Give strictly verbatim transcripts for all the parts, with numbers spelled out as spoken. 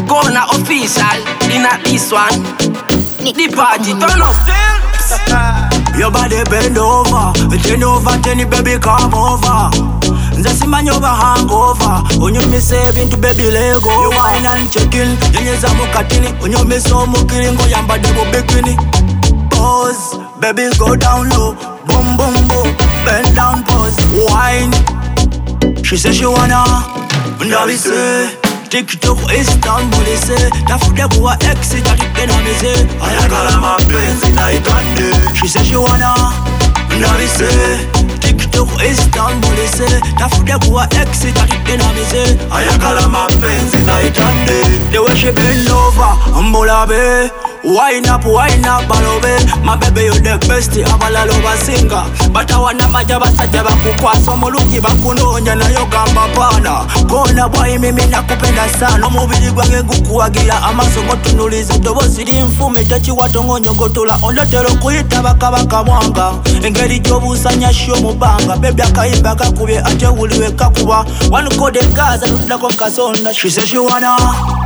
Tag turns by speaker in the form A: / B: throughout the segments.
A: Gonna official in at this one. The party turn up.
B: Your body bend over, ten over ten, baby come over. Nzasi manyoba hangover, onyo me saving to baby lego. You wine and check-in, yenyeza mukatini, onyo me so mukiri ngo yamba debo bikini. Pause, baby go down low, boom boom boom, bend down pause, wine. She say she wanna, ndabi say, TikTok Istanbul say, tafude kuwa exit atikena mize, ayakala mapenzi na itande. She say she wanna, ndabi say, TikTok Istanbul say, tafude kuwa exit atikena mize, ayakala mapenzi na itande. The way she bend over, ambola be. Wine up, wine up, balobe. My baby, you the best, abala loba singer. But I wanna majaba sajaba kukwasa mulungi bakunonya na yogamba pana. Kona boy mimi nakupenda sana. Omubiri gwange gukuwagira amaso ngotunuliza dobozi limfume tachiwatongo nyogotola ondotero kuyita bakabaka mwanga. Engeri gyobusanya shyo mubanga. Baby akayimba kakubye ate wuliwe kakuba. One code Gaza tutako mkasonda. She say she wanna,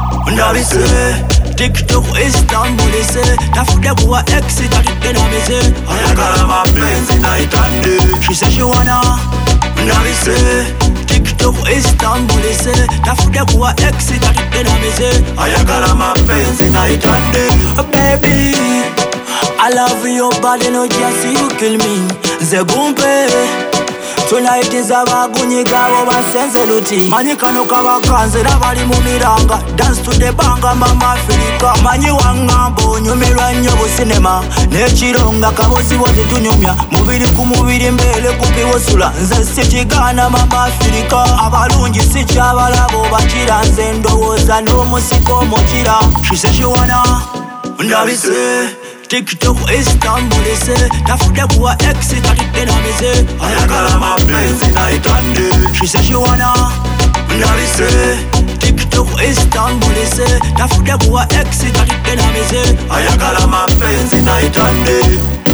B: ndabise. TikTok Istanbul say, tafude kuwa exit atikena mize, ayakala mapenzi na itande. She say she wanna, ndabi say, TikTok Istanbul say, tafude kuwa exit atikena mize, ayakala mapenzi na itande. Baby, I love your body, no just you kill me. Zegumpe. Tonight is a bagunyi gabo basenze luti. Manyi kano kabakanze nabali mu miranga. Dance to the banga mama Africa. Manyi wangambo nyumirwa nnyo bu cinema. Nechironga kabozi bote tunyumya. Mubiri ku mubiri mbele kupiwosula. Nze sikigana mama Africa. Abalungi sikyabalabo bakira nze ndowooza n'omusiko mukira. She say she wanna, ndabise. TikTok Istanbul say, tafude kuwa exit atikena mize, ayakala mapenzi na itande. She say she wanna, ndabi say, TikTok Istanbul say, tafude kuwa exit atikena mize, ayakala mapenzi na itande.